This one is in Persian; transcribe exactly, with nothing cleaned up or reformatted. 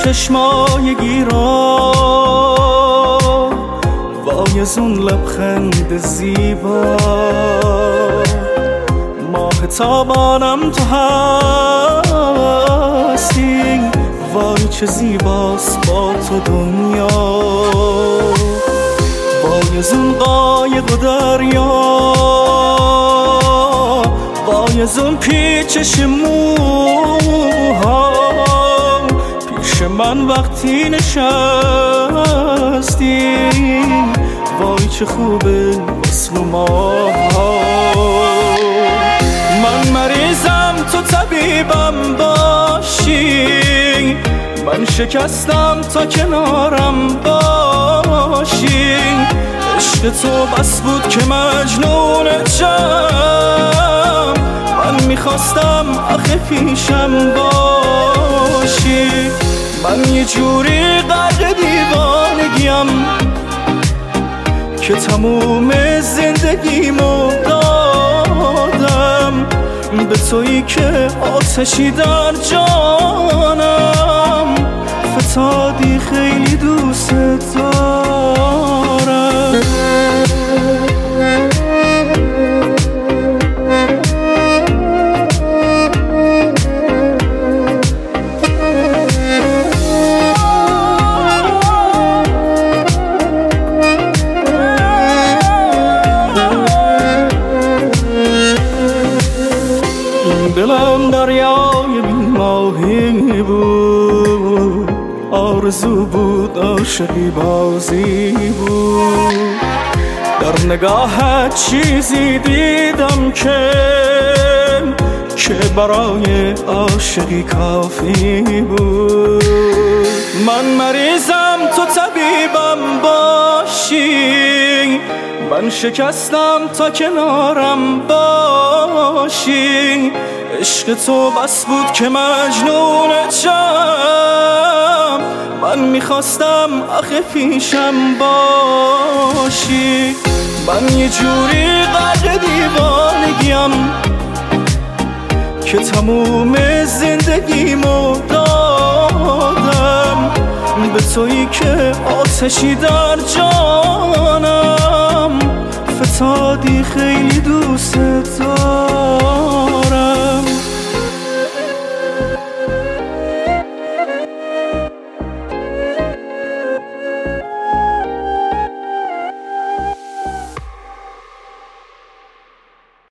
چشمای گیرا، وای از اون لبخند زیبا، ماه تابانم تو هستی، وای چه زیباست با تو دنیا، وای از اون قایق و دریا، وای از اون پیچش موها، پیش من وقتی نشستی، وای چه خوبه وصل ماها. من مریضم تو طبیبم باشی، من شکستم تا کنارم باشی، عشق تو بس بود که مجنونتم، من میخواستم آخه پیشم باشی. من یه جوری غرق دیوانگیم که تموم زندگیمو دادم به تویی که آتشی در جانم فتادی، خیلی دوست دارم. دلم دریای بی‌ماهی بود، آرزو بود عاشقی بازی بود، در نگاهت چیزی دیدم که که برای عاشقی کافی بود. من مریضم تو طبیبم باشی، من شکستم تا کنارم باشی، عشق تو بس بود که مجنونتم، من میخواستم آخه پیشم باشی. من یه جوری غرق دیوانگیم که تموم زندگیمو دادم به تویی که آتشی در جانم فتادی، خیلی دوست دارم.